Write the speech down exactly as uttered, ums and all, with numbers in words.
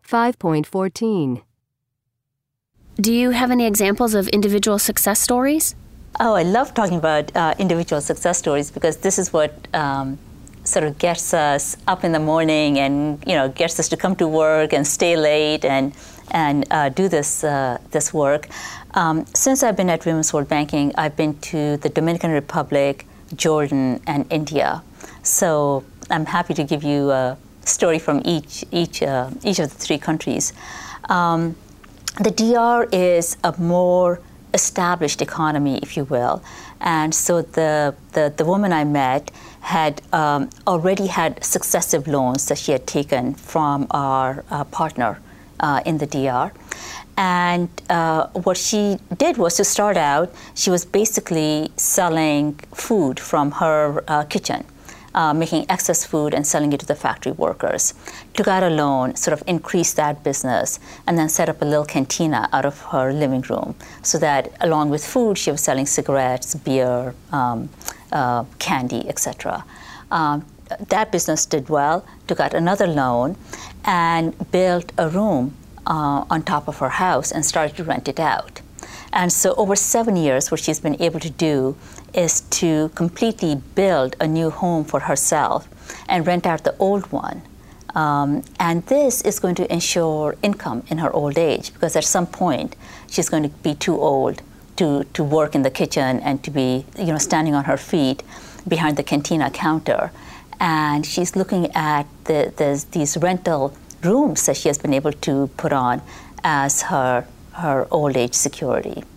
five point fourteen. Do you have any examples of individual success stories? Oh, I love talking about uh, individual success stories because this is what um, sort of gets us up in the morning and, you know, gets us to come to work and stay late and and uh, do this uh, this work. Um, since I've been at Women's World Banking, I've been to the Dominican Republic, Jordan, and India. So I'm happy to give you a story from each each uh, each of the three countries. Um, the D R is a more established economy, if you will, and so the the, the woman I met had um, already had successive loans that she had taken from our uh, partner uh, in the D R. And uh, what she did was to start out, she was basically selling food from her uh, kitchen, uh, making excess food and selling it to the factory workers. Took out a loan, sort of increased that business, and then set up a little cantina out of her living room so that along with food, she was selling cigarettes, beer, um, uh, candy, et cetera. Um, that business did well, took out another loan, and built a room Uh, on top of her house and started to rent it out. And so over seven years, what she's been able to do is to completely build a new home for herself and rent out the old one. Um, and this is going to ensure income in her old age, because at some point she's going to be too old to, to work in the kitchen and to be, you know, standing on her feet behind the cantina counter. And she's looking at the, the, these rental rooms that she has been able to put on as her her old age security.